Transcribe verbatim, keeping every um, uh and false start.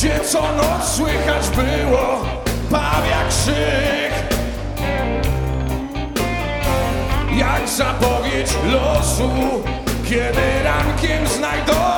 gdzie co noc słychać było pawia krzyk. Jak zapowiedź losu, kiedy rankiem znajdą